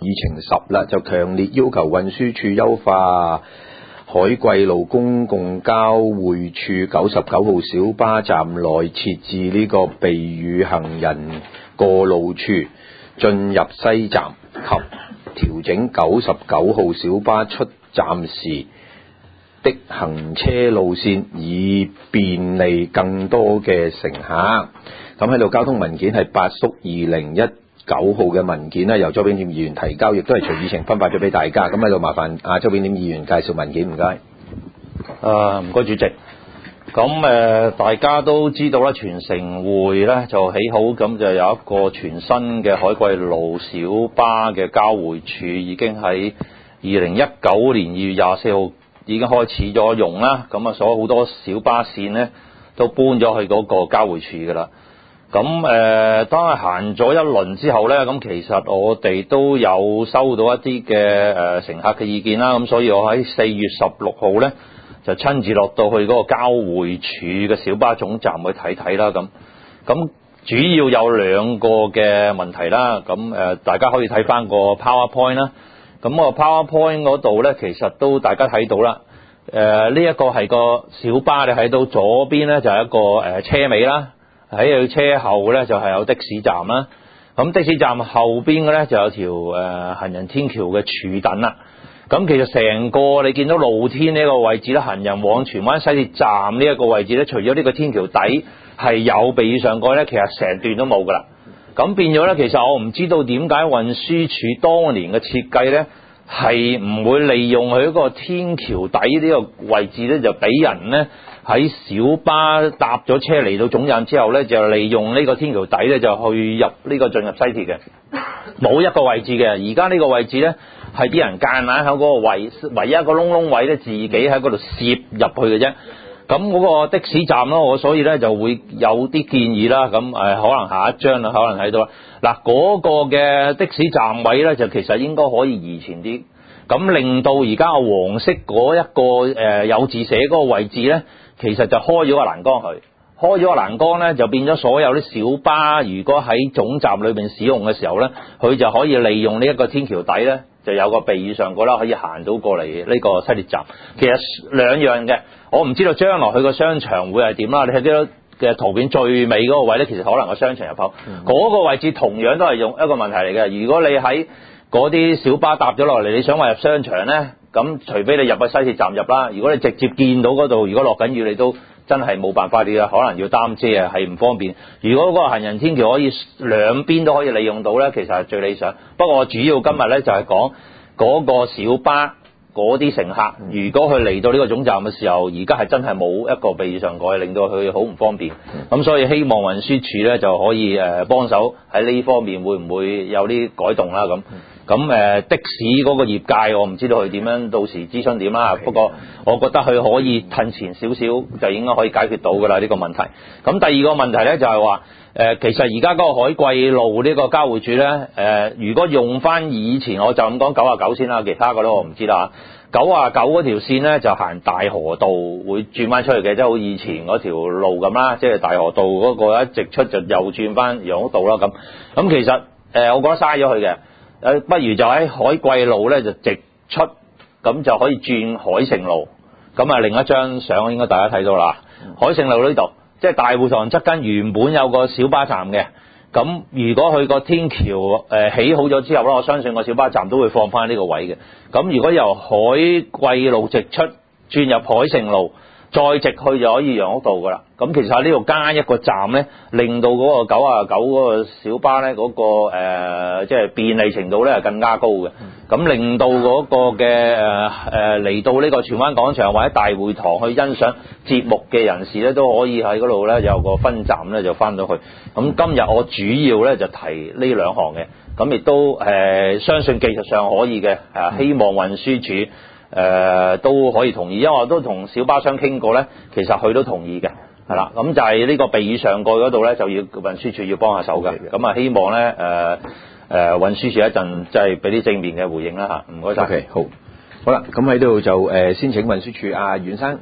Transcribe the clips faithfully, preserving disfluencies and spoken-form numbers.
議程十啦，就強烈要求運輸署優化海桂路公共交匯處九十九號小巴站內設置呢個避雨行人過路處，進入西站及調整九十九號小巴出站時的行車路線，以便利更多嘅乘客。咁喺度交通文件係八叔二零一九號嘅文件咧，由周炳添議員提交，亦都係隨議程分發咗俾大家。咁喺度麻煩阿周炳添議員介紹文件，唔該。 誒，唔該主席。咁誒、呃，大家都知道啦，全城會咧就起好，咁就有一個全新嘅海桂路小巴嘅交匯處，已經喺二零一九年二月廿四號已經開始咗用啦。咁啊，所有好多小巴線咧都搬咗去嗰個交匯處噶啦。咁誒、呃，當係行咗一輪之後咧，咁其實我哋都有收到一啲嘅誒乘客嘅意見啦。咁所以我喺四月十六號咧就親自落到去嗰個交匯處嘅小巴總站去睇睇啦。咁咁主要有兩個嘅問題啦。咁誒、呃，大家可以睇翻個 PowerPoint 啦。咁個 PowerPoint 嗰度咧，其實都大家睇到啦。誒、呃，呢、這、一個係個小巴，你睇到左邊咧就係一個誒、呃、車尾啦。喺佢車後咧就係有的士站啦，咁的士站後邊嘅咧就有條誒行人天橋嘅柱躉啦。咁其實成個你見到露天呢個位置咧，行人往荃灣西鐵站呢一個位置咧，除咗呢個天橋底係有避雨上蓋咧，其實成段都冇噶啦。咁變咗咧，其實我唔知道點解運輸署當年嘅設計咧係唔會利用佢嗰個天橋底呢個位置咧，就俾人咧喺小巴搭咗車嚟到總站之後咧，就利用呢個天橋底咧就去入呢個進入西鐵嘅，冇一個位置嘅。而家呢個位置咧係啲人夾硬喺嗰個位，唯一一個窿窿位咧自己喺嗰度攝入去嘅啫。咁嗰個的士站咯，我所以咧就會有啲建議啦。咁誒，可能下一張啦，可能睇到啦。嗱，嗰個嘅的，的士站位咧，就其實應該可以移前啲，咁令到而家黃色嗰一個誒有字寫嗰個位置咧，其實就開咗個欄杆去，開咗個欄杆咧，就變咗所有啲小巴，如果喺總站裏邊使用嘅時候咧，佢就可以利用呢一個天橋底咧，就有個避雨上蓋啦，可以行到過嚟呢個西鐵站。其實兩樣嘅。我唔知道將來佢個商場會係點啦。你睇到嘅圖片最尾嗰個位咧，其實可能個商場入口嗰、嗯、個位置同樣都係用一個問題嚟嘅。如果你喺嗰啲小巴搭咗落嚟，你想話入商場咧，咁除非你入去西鐵站入啦。如果你直接見到嗰度，如果落緊雨，你都真係冇辦法，你啊可能要擔遮啊，係唔方便。如果嗰個行人天橋可以兩邊都可以利用到咧，其實係最理想。不過我主要今日咧就係講嗰個小巴。嗰啲乘客，如果佢嚟到呢個總站嘅時候，而家係真係冇一個避雨上蓋，令到佢好唔方便。咁所以希望運輸署咧就可以誒幫手喺呢方面，會唔會有啲改動啦？咁咁誒的士嗰個業界，我唔知道佢點樣到時諮詢點啦。不過我覺得佢可以褪前少少，就應該可以解決到㗎啦呢個問題。咁第二個問題咧就係話。誒、呃，其實而家嗰個海桂路呢個交匯處咧，誒、呃，如果用翻以前，我就咁講九啊九先啦，其他嗰啲我唔知啦。九啊九嗰條線咧就行大河道會轉翻出去嘅，即係好以前嗰條路咁啦，即係大河道嗰個一直出就又轉翻楊屋道啦咁。咁其實誒、呃，我覺得嘥咗佢嘅，誒，不如就喺海桂路咧就直出，咁就可以轉海盛路。咁啊，另一張相應該大家睇到啦，海盛路呢度。即係大會堂側跟原本有個小巴站嘅，咁如果佢個天橋誒起好咗之後咧，我相信個小巴站都會放翻呢個位嘅。咁如果由海桂路直出轉入海盛路，再直去就可以楊屋道噶啦。咁其實喺呢度加一個站咧，令到嗰個九啊九嗰個小巴咧嗰、嗰個誒即係便利程度咧係更加高嘅。咁令到嗰個嘅誒誒嚟到呢個荃灣廣場或者大會堂去欣賞節目嘅人士咧，都可以喺嗰度咧有個分站咧就翻到去。咁今日我主要咧就提呢兩項嘅，咁亦都誒、呃、相信技術上可以嘅，誒希望運輸署誒、呃、都可以同意，因為我都同小巴商傾過咧，其實佢都同意嘅。係啦，咁就係呢個避雨上蓋嗰度咧，就要運輸署要幫下手嘅。咁啊，希望咧誒誒運輸署一陣即係俾啲正面嘅回應啦嚇。唔該晒。 OK， 好，好啦，咁喺度就誒、呃、先請運輸署阿阮生。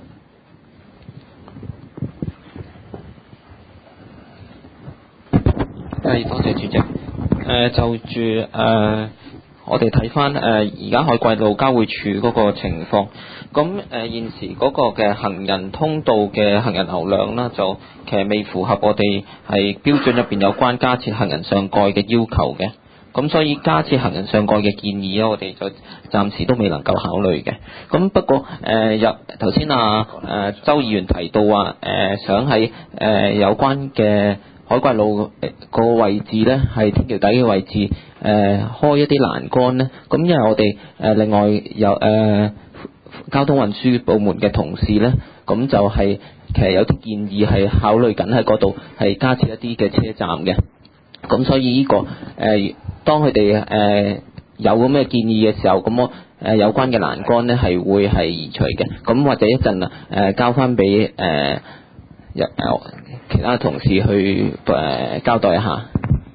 係，多謝主席。誒、呃、就住誒、呃、 我哋睇翻誒而家海貴路交匯處嗰個情況，咁誒、呃、現時嗰個嘅行人通道嘅行人流量啦，就其實未符合我哋係標準入邊有關加設行人上蓋嘅要求嘅。咁所以加設行人上蓋嘅建議咧，我哋就暫時都未能夠考慮嘅。咁不過誒，有頭先啊誒周議員提到話誒、呃、想喺誒、呃、有關嘅海貴路個位置咧，係天橋底嘅位置誒、呃、開一啲欄杆咧。咁因為我哋誒、呃、另外有誒、呃、交通運輸部門嘅同事咧，咁就係其實有啲建議係考慮緊喺嗰度係加設一啲嘅車站嘅。咁所以呢、這個誒。呃當佢哋誒有咁嘅建議嘅時候，咁我誒有關嘅欄杆咧係會係移除嘅。咁或者一陣啊誒交翻俾誒有其他同事去誒、呃、交代一下。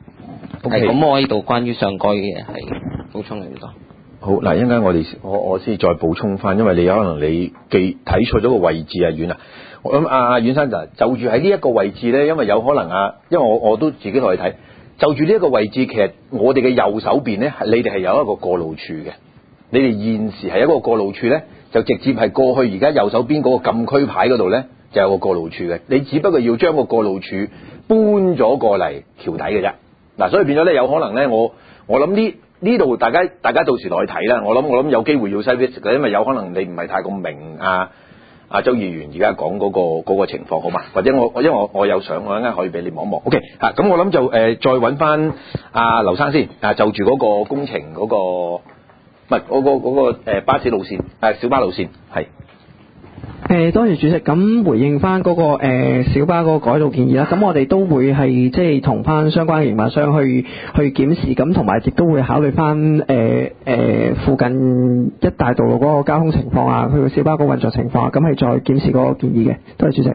OK， 咁我呢度關於上蓋嘅嘢係補充嚟呢個。 好嗱，一陣間我哋我我先再補充翻，因為你有可能你記睇錯咗個位置啊，遠啊。我諗阿阿遠生就就住喺呢一個位置咧，因為有可能啊，因為我我都自己落去睇。就住呢一個位置，其實我哋嘅右手邊咧，你哋係有一個過路處嘅。你哋現時係一個過路處咧，就直接係過去而家右手邊嗰個禁區牌嗰度咧，就有個過路處嘅。你只不過要將個過路處搬咗過嚟橋底嘅啫。嗱、啊，所以變咗咧，有可能咧，我我諗呢呢度大家大家到時落去睇啦。我諗我諗有機會要 service 嘅，因為有可能你唔係太咁明啊。阿周議員而家講嗰個嗰、嗰個情況好嘛？或者我我因為我我有相，我一陣間可以俾你望一望。OK 嚇、啊，咁我諗就誒、呃、再揾翻阿劉生先啊，就住嗰個工程嗰、嗰個唔係嗰個嗰、嗰個呃、巴士路線誒、啊、小巴路線係。 誒多謝主席，咁回應翻嗰個誒小巴嗰個改道建議啦，咁我哋都會係即係同翻相關嘅營辦商去去檢視，咁同埋亦都會考慮翻誒誒附近一帶道路嗰個交通情況啊，佢個小巴嗰個運作情況啊，咁係再檢視嗰個建議嘅。多謝主席。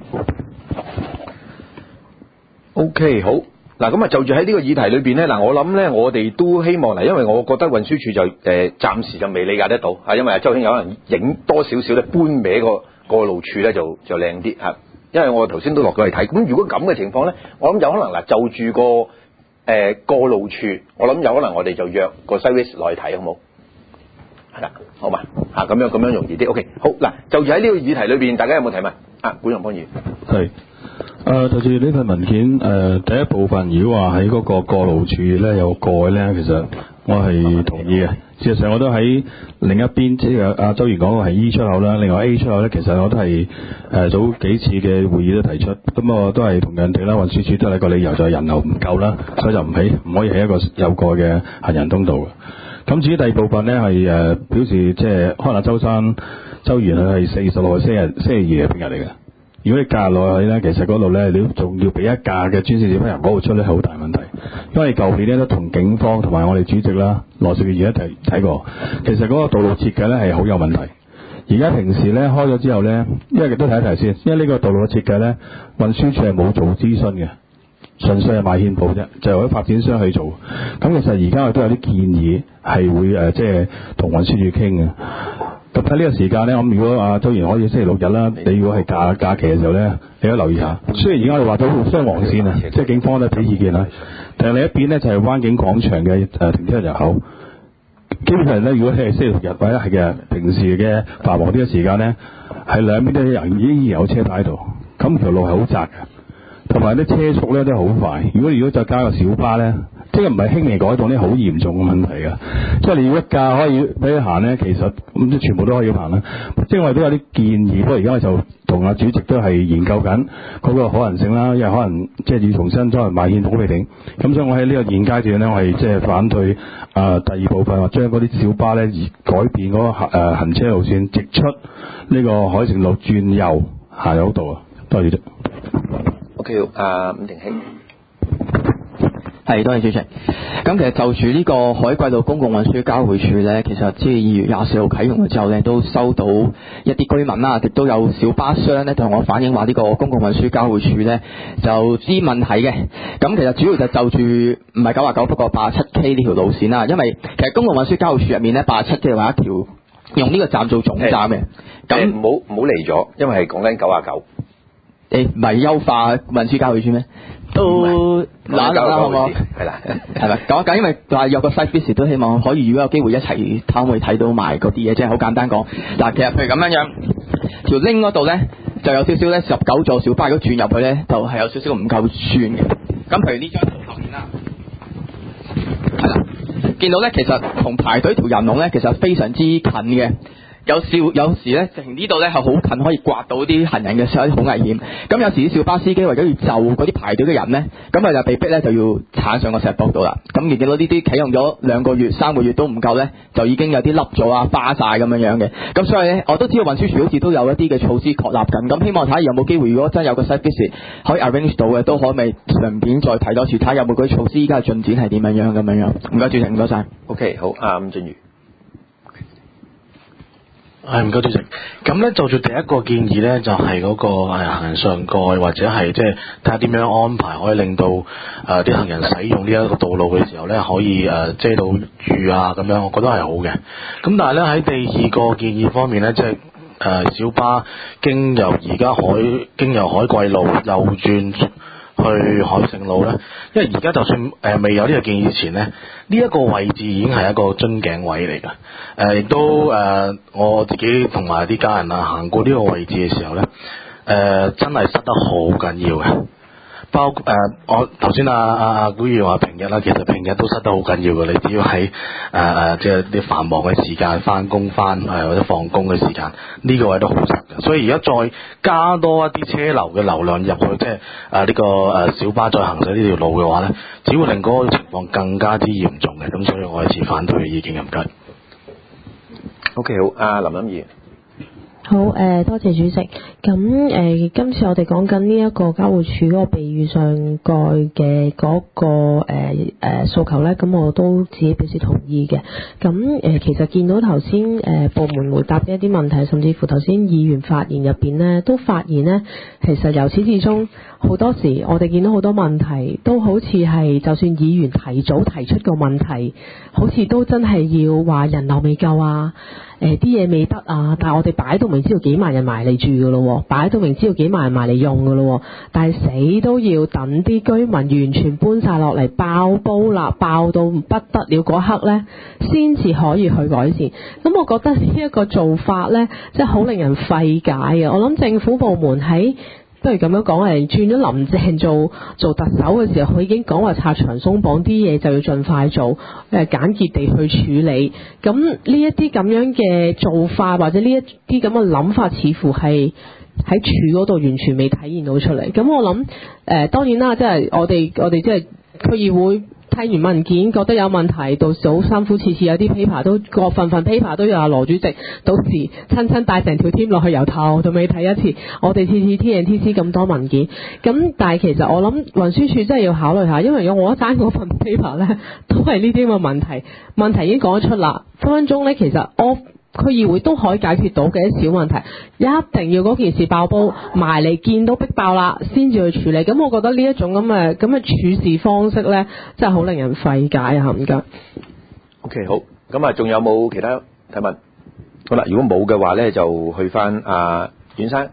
OK 好。嗱咁啊，就住喺呢個議題裏邊咧，嗱我諗咧，我哋都希望嗱，因為我覺得運輸署就誒、呃、暫時就未理解得到，係因為周兄有可能影多少少咧搬歪個過路處咧就就靚啲嚇，因為我頭先都落咗去睇，咁如果咁嘅情況咧，我諗有可能嗱就住個誒、呃、過路處，我諗有可能我哋就約個 service 落去睇好冇？係啦，好嘛嚇，咁樣咁樣容易啲。OK 好嗱，就住喺呢個議題裏邊，大家有冇提問啊？管洪邦議員係。誒、呃，就住呢份文件誒、呃，第一部分如果話喺嗰個過路處咧有蓋咧，其實我係同意嘅。事實上我都喺另一邊，即係阿周議員講嘅係 E 出口啦，另外 A 出口咧，其實我都係誒、呃、早幾次嘅會議都提出，咁我都係同人哋啦，運輸署都係一個理由，就係人流唔夠啦，所以就唔起唔可以喺一個有蓋嘅行人通道嘅。咁至於第二部分咧係誒表示，即係可能周生周議員佢係四十六號星期星期二嘅平日嚟嘅。如果你假日落去咧，其實嗰度咧，你仲要俾一架嘅專線小巴由嗰度出咧，係好大問題。因為舊年咧都同警方同埋我哋主席啦羅少義而家提睇過，其實嗰個道路設計咧係好有問題。而家平時咧開咗之後咧，因為亦都睇一睇先，因為呢個道路嘅設計咧，運輸署係冇做諮詢嘅，純粹係賣獻寶啫，就由啲發展商去做。咁其實而家我都有啲建議係會誒，即係同運輸署傾嘅。咁喺呢個時間咧，咁如果阿周議員可以星期六日啦，你如果係假假期嘅時候咧，你都留意下。雖然而家我哋話到雙黃線啊，即係警方都俾意見啦，但係另一邊咧就係灣景廣場嘅誒停車入口。基本上咧，如果係星期六日或者係嘅平時嘅繁忙啲嘅時間咧，係兩邊都有人依然有車牌喺度，咁條路係好窄嘅，同埋啲車速咧都好快。如果如果再加個小巴咧，即係唔係輕微改動咧，好嚴重嘅問題㗎。即係你要一架可以俾佢行咧，其實咁即全部都可以行啦。即係我哋都有啲建議，不過而家我就同阿主席都係研究緊嗰個可能性啦，因為可能即係要重新再賣獻土地頂。咁所以我喺呢個現階段咧，我係即係反對啊、呃、第二部分話將嗰啲小巴咧而改變嗰、那個行誒、呃、行車路線，直出呢個海城路轉右行有道啊。多謝主席。 OK， 啊伍庭興。 係，多謝主席。咁其實就住呢個海貴路公共運輸交匯處呢，其實即係二月廿四號啟用咗之後呢，都收到一啲居民啦，亦都有小巴商呢同我反映話呢個公共運輸交匯處呢就知問題嘅。咁其實主要就就住唔係九十九，不過八十七 K 呢條路線啦，因為其實公共運輸交匯處入面呢，八十七即係話一條用呢個站做總站嘅。 咁唔好唔好嚟咗，因為係講緊九十九。 誒唔係優化運輸交匯處咩？都嗱嗱啦，好唔好？ 係啦， 係咪講一講？因為話有個 site visit 都希望可以，如果有機會一齊睇，可唔可以睇到埋嗰啲嘢？即係好簡單講。嗱，其實譬如咁樣樣，條 link 嗰度咧就有少少咧，十九座小巴如果轉入去咧，就係、是、有少少唔夠串嘅。咁譬如呢張圖後面啦，係啦，見到咧其實同排隊條人龍咧，其實非常之近嘅。有少有時咧，直情呢度咧係好近，可以刮到啲行人嘅時候，好危險。咁有時啲小巴司機為咗要就嗰啲排隊嘅人咧，咁啊就被逼咧就要鏟上個石壆度啦。咁而見到呢啲啟用咗兩個月、三個月都唔夠咧，就已經有啲凹咗啊、花晒咁樣樣嘅。咁所以咧，我都知道運輸署好似都有一啲嘅措施確立緊。咁希望睇下有冇機會，如果真係有個 site visit可以 arrange 到嘅，都可唔可以順便再睇多次，睇下有冇嗰啲措施依家嘅進展係點樣樣咁樣樣。唔該主席，唔該晒。 OK， 好，阿伍俊瑜。 係唔該主席，咁咧就住第一個建議咧，就係、是、嗰、那個誒行人上蓋或者係即係睇下點樣安排，可以令到誒啲、呃、行人使用呢一個道路嘅時候咧，可以誒、呃、遮到雨啊咁樣，我覺得係好嘅。咁但係咧喺第二個建議方面咧，即係誒小巴經由而家海經由海桂路右轉去海盛路咧，因為而家就算誒、呃、未有呢個建議前咧，呢、這、一個位置已經係一個樽頸位嚟㗎。誒、呃、亦都誒、呃、我自己同埋啲家人啊行過呢個位置嘅時候咧，誒、呃、真係塞得好緊要嘅。包誒、呃、我頭先阿阿阿古語話平日啦，其實平日都塞得好緊要嘅。你只要喺誒誒即係啲繁忙嘅時間翻工翻誒或者放工嘅時間，呢、這個位都好塞嘅。所以而家再加多一啲車流嘅流量入去，即係誒呢個誒小巴再行駛呢條路嘅話咧，只會令嗰個情況更加之嚴重嘅。咁所以我係持反對嘅意見，唔該。 OK， 好，阿林欣怡。 好誒、呃，多謝主席。咁誒、呃，今次我哋講緊呢一個交匯處嗰個避雨上蓋嘅嗰個誒誒訴求咧，咁我都自己表示同意嘅。咁誒、呃，其實見到頭先誒部門回答嘅一啲問題，甚至乎頭先議員發言入邊咧，都發現咧，其實由始至終好多時我哋見到好多問題，都好似係就算議員提早提出個問題，好似都真係要話人流未夠啊。誒啲嘢未得啊，但係我哋擺到明知道幾萬人埋嚟住㗎咯，擺到明知道幾萬人埋嚟用㗎咯，但係死都要等啲居民完全搬晒落嚟爆煲啦，爆到不得了嗰刻呢，先至可以去改善。咁我覺得呢一個做法呢，即係好令人費解啊！我諗政府部門喺不如咁樣講，係轉咗林鄭做做特首嘅時候，佢已經講話拆牆鬆綁啲嘢就要盡快做，誒簡潔地去處理。咁呢一啲咁樣嘅做法，或者呢一啲咁嘅諗法，似乎係喺處嗰度完全未體現到出嚟。咁我諗誒、呃，當然啦，即係我哋我哋即係區議會。睇完文件覺得有問題，到時好辛苦，次次有啲 paper 都個份份 paper 都有阿羅主席，到時親親帶成條 team 落去由頭到尾睇一次。我哋次次 T N T C 咁多文件，咁但係其實我諗運輸署真係要考慮下，因為如果我一爭嗰份 paper 咧，都係呢啲咁嘅問題，問題已經講得出啦。分分鐘咧，其實 off。區議會都可以解決到嘅一小問題，一定要嗰件事爆煲埋嚟見到逼爆啦，先至去處理。咁我覺得呢一種咁嘅咁嘅處事方式咧，真係好令人費解啊！唔該。 OK， 好。咁啊，仲有冇其他提問？好啦，如果冇嘅話咧，就去翻阿阮生。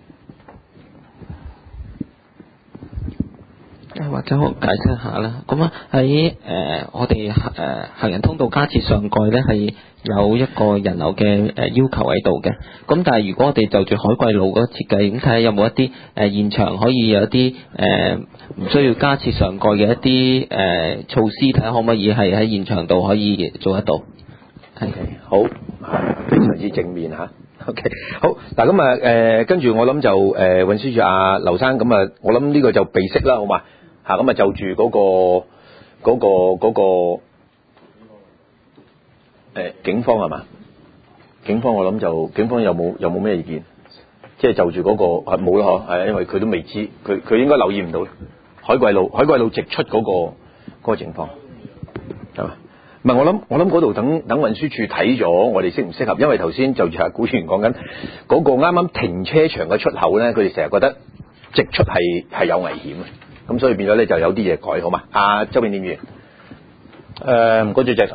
或者我解釋下啦。咁啊喺誒我哋誒、呃、行人通道加設上蓋咧，係有一個人流嘅誒、呃、要求喺度嘅。咁但係如果我哋就住海桂路嗰個設計，咁睇下有冇一啲誒、呃、現場可以有一啲誒唔需要加設上蓋嘅一啲誒、呃、措施，睇下可唔可以係喺現場度可以做得到。係、okay， 好，非常之正面嚇。OK， 好嗱，咁啊誒，跟住我諗就誒、呃、運輸署阿劉生，咁啊，我諗呢個就備識啦，好嘛嚇，咁啊就住嗰、那個嗰、那個嗰、那個誒、呃、警方係嘛？警方我諗就警方有冇有冇咩意見？即係就住嗰、那個係冇咯嗬，係因為佢都未知，佢佢應該留意唔到海桂路海桂路直出嗰、那個嗰、那個情況係嘛？唔係，我諗我諗嗰度等等運輸署睇咗，我哋適唔適合？因為頭先就住阿古議員講緊嗰個啱啱停車場嘅出口咧，佢哋成日覺得直出係係有危險嘅，咁所以變咗咧就有啲嘢改好嘛。阿周永年議員， 誒唔該主席嗱，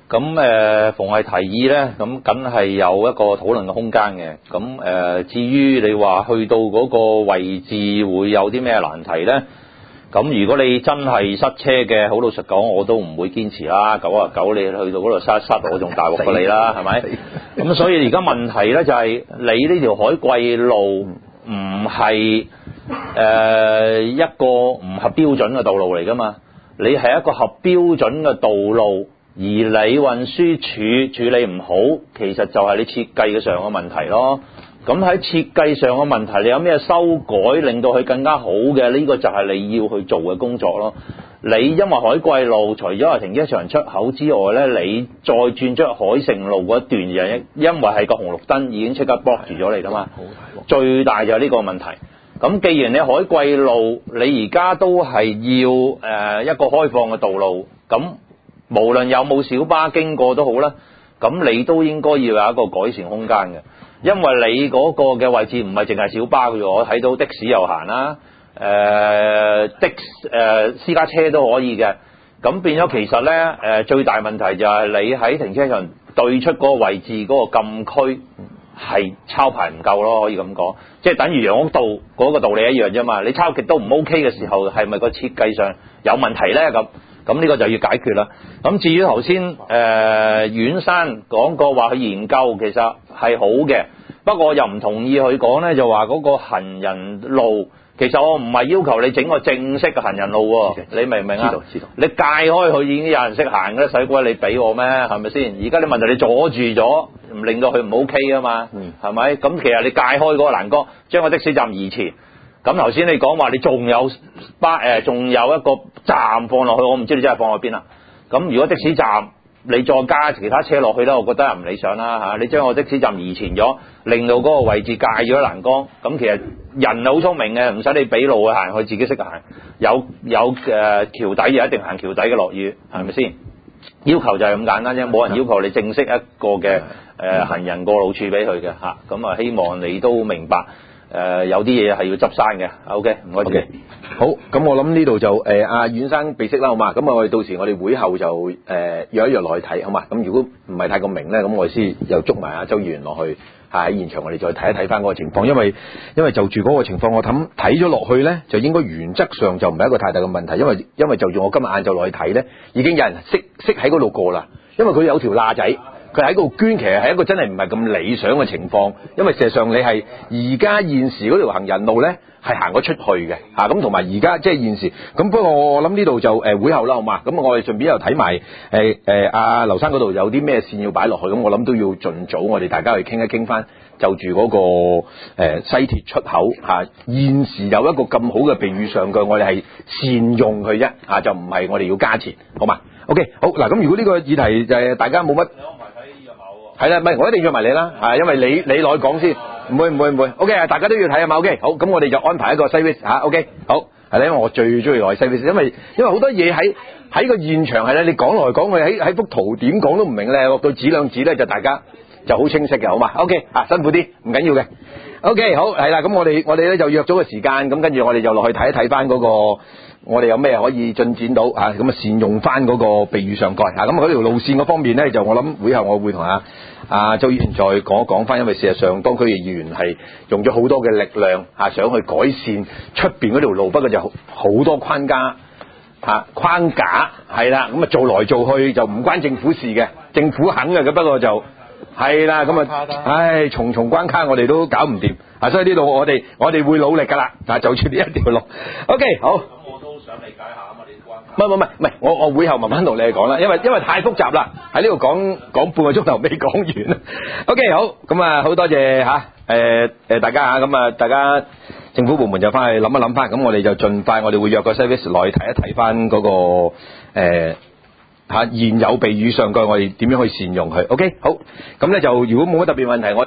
咁誒、呃，逢係提議咧，咁梗係有一個討論嘅空間嘅。咁誒、呃，至於你話去到嗰個位置會有啲咩難題咧？咁如果你真係塞車嘅，好老實講，我都唔會堅持啦。九啊九，你去到嗰度塞塞，我仲大鑊過你啦，係咪？咁所以而家問題咧就係、是、你呢條海桂路唔係誒一個唔合標準嘅道路嚟噶嘛？你係一個合標準嘅道路。而你運輸署處理唔好，其實就係你設計嘅上嘅問題咯。咁喺設計上嘅問題，你有咩修改令到佢更加好嘅？呢、這個就係你要去做嘅工作咯。你因為海桂路除咗係停車場出口之外呢，你再轉出海盛路嗰一段嘢，因為係個紅綠燈已經即刻 block 住咗你啦嘛。最大就係呢個問題。咁既然你海桂路你而家都係要誒、呃、一個開放嘅道路，咁無論有冇小巴經過都好啦，咁你都應該要有一個改善空間嘅，因為你嗰個嘅位置唔係淨係小巴嘅，我睇到的士又行啦，誒、呃、的誒、呃、私家車都可以嘅，咁變咗其實呢，誒、呃、最大問題就係你喺停車場對出嗰個位置嗰個禁區係抄牌唔夠咯，可以咁講，即係等於楊屋道嗰個道理一樣啫嘛，你抄極都唔 OK 嘅時候，係咪個設計上有問題呢？咁？咁呢個就要解決啦。咁至於頭先誒阮生講過話去研究，其實係好嘅。不過我又唔同意佢講咧，就話嗰個行人路，其實我唔係要求你整個正式嘅行人路喎。你明唔明啊？知道知道。你界開佢已經有人識行嘅，使鬼你俾我咩？係咪先？而家啲問題你阻住咗，唔令到佢唔 OK 啊嘛。嗯。係咪？咁其實你界開嗰個欄杆，將個的士站移前。咁頭先你講話你仲有巴誒，仲有一個站放落去，我唔知你真係放喺邊啦。咁如果的士站你再加其他車落去咧，我覺得係唔理想啦嚇。你將個的士站移前咗，令到嗰個位置界咗欄杆，咁其實人好聰明嘅，唔使你俾路去行，佢自己識行。有有誒橋底就一定行橋底嘅，落雨係咪先？要求就係咁簡單啫，冇人要求你正式一個嘅誒、呃、行人過路處俾佢嘅嚇。咁啊，希望你都明白。誒、呃、有啲嘢係要執生嘅 ，OK， 唔該。OK， 好，咁我諗呢度就誒阿阮生備識啦，好嘛？咁啊，我哋到時我哋會後就誒、呃、約一約落去睇，好嘛？咁如果唔係太過明咧，咁我哋先又捉埋阿周議員落去，喺現場我哋再睇一睇翻嗰個情況，因為因為就住嗰個情況，我諗睇咗落去咧，就應該原則上就唔係一個太大嘅問題，因為因為就住我今日晏晝落去睇咧，已經有人識識喺嗰度過啦，因為佢有條罅仔。佢喺嗰度捐，其實係一個真係唔係咁理想嘅情況，因為事實上你係而家現時嗰條行人路咧係行咗出去嘅嚇，咁同埋而家即係現時咁。不過我諗呢度就誒、呃、會後啦，好嘛？咁我哋順便又睇埋誒誒阿劉生嗰度有啲咩線要擺落去，咁我諗都要盡早我哋大家去傾一傾翻，就住嗰、那個、呃、西鐵出口嚇、啊，現時有一個咁好嘅避雨上蓋，我哋係善用佢啫嚇，就唔係我哋要加錢，好嘛 ？OK， 好嗱，咁如果呢個議題就係大家冇乜。係啦，唔係我一定約埋你啦，係因為你你落去講先，唔會唔會唔會 ，OK 啊，大家都要睇啊嘛 ，OK， 好，咁我哋就安排一個西 vis 嚇 ，OK， 好，係啦，因為我最中意落去西 vis，因為因為好多嘢喺喺個現場係咧，你講來講去喺喺幅圖點講都唔明咧，落到紙兩紙咧就大家就好清晰嘅，好嘛 ，OK， 啊辛苦啲，唔緊要嘅 ，OK， 好，係啦，咁我哋我哋咧就約咗個時間，咁跟住我哋就落去睇一睇翻嗰個。我哋有咩可以進展到啊？咁啊善用翻嗰個避雨上蓋啊！咁嗰條路線嗰方面咧，就我諗會後我會同阿阿周議員再講一講翻，因為事實上當區嘅議員係用咗好多嘅力量啊，想去改善出邊嗰條路，不過就好多框架啊框架係啦，咁啊做來做去就唔關政府事嘅，政府肯嘅，咁不過就係啦，咁啊，唉重重關卡我哋都搞唔掂啊！所以呢度我哋我哋會努力㗎啦，啊就住呢一條路 ，OK 好。 想理解下啊嘛，你關唔係唔係唔係，我我會後慢慢同你講啦，因為因為太複雜啦，喺呢度講講半個鐘頭未講完。OK 好，咁啊好多謝嚇誒誒大家嚇，咁啊大家政府部門就翻去諗一諗翻，咁我哋就盡快我哋會約個 service 來睇一睇翻嗰個誒嚇、呃、現有避雨上蓋，我哋點樣去善用佢。OK 好，咁咧就如果冇乜特別問題，我